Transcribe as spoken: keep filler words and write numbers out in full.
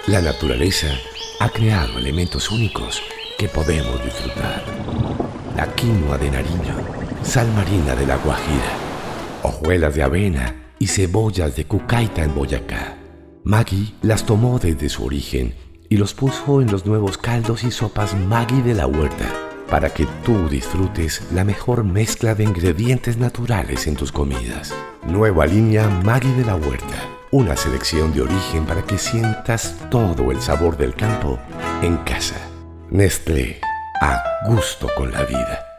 La naturaleza ha creado elementos únicos que podemos disfrutar. La quinoa de Nariño, sal marina de La Guajira, hojuelas de avena y cebollas de Cucaita en Boyacá. Maggi las tomó desde su origen y los puso en los nuevos caldos y sopas Maggi de la huerta, para que tú disfrutes la mejor mezcla de ingredientes naturales en tus comidas. Nueva línea Maggi de la huerta, una selección de origen para que sientas todo el sabor del campo en casa. Nestlé, a gusto con la vida.